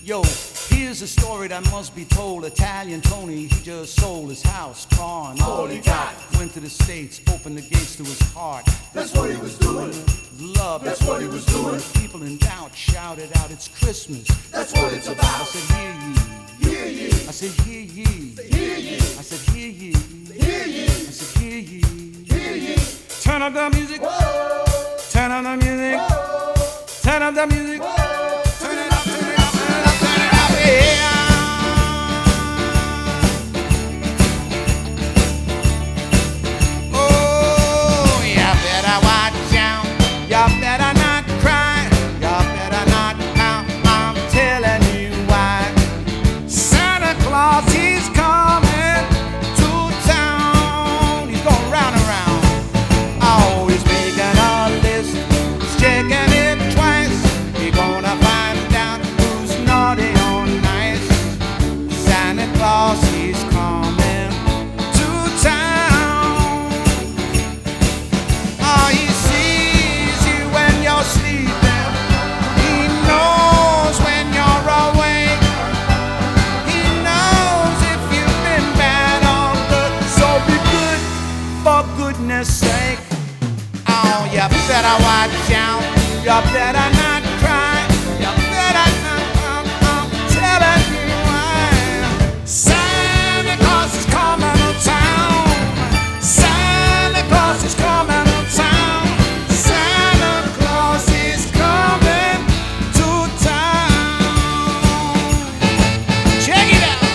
Yo, here's a story that must be told. Italian Tony, he just sold his house, car, and all he got. Went to the States, opened the gates to his heart. That's what he was doing. Love, That's what he was doing. People in doubt shouted out, it's Christmas. That's what it's about. I said, hear ye. Hear ye. I said, hear ye. Hear ye. I said, hear ye. Hear ye. I said, hear ye. Hear ye. Turn up the music. Whoa. Turn up the music. Whoa. Turn up the music. Whoa. Turn it up, turn it up, turn it up, turn it up, yeah. Oh, you better watch out. You better not cry. You better not pout. I'm telling you why. Santa Claus, he's coming to town. He's going round and round. Always making a list. He's checking it twice. He's gonna find out who's naughty or nice. Santa Claus, he's coming to town. Oh, he sees you when you're sleeping. He knows when you're awake. He knows if you've been bad or good. So be good, for goodness sake. Oh, you better watch out. You better not cry. You better not. I'm telling you why. Santa Claus is coming to town. Santa Claus is coming to town. Santa Claus is coming to town. Check it out.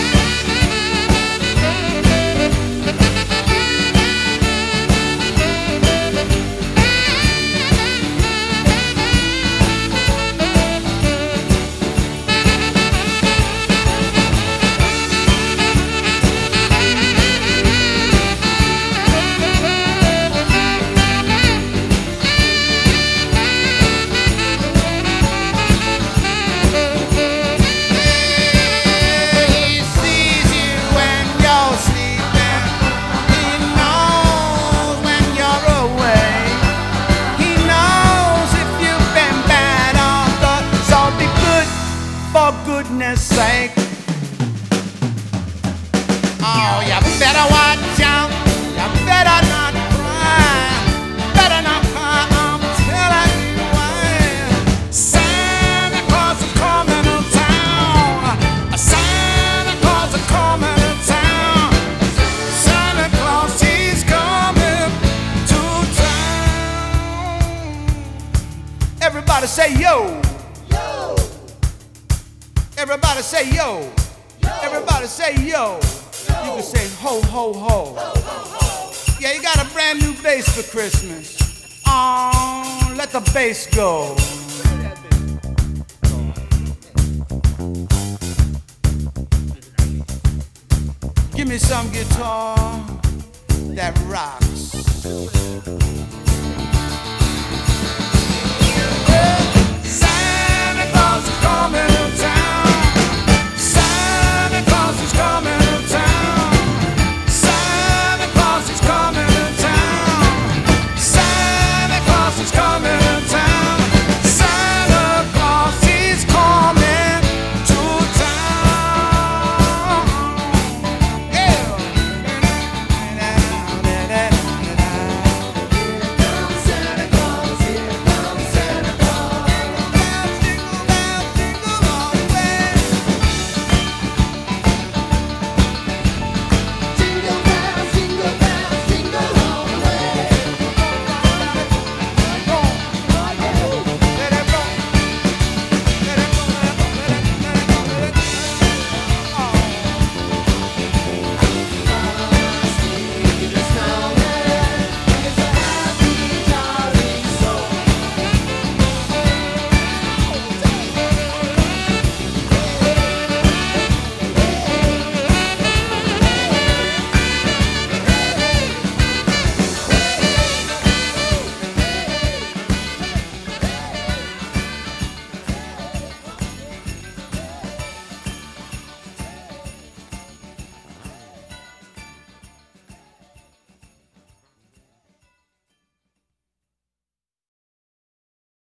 He sees you when you're sleeping. He knows when you're away. He knows if you've been bad or good. So be good, for goodness sake. Oh, you better watch out. You better not cry. Better not cry. I'm telling you why. Santa Claus is coming to town. Santa Claus is coming to town. Santa Claus, he's coming to town. Everybody say yo. Yo. Everybody say yo. Everybody say yo. You can say ho, ho, ho. Yeah, you got a brand new bass for Christmas. Let the bass go. Give me some guitar that rocks.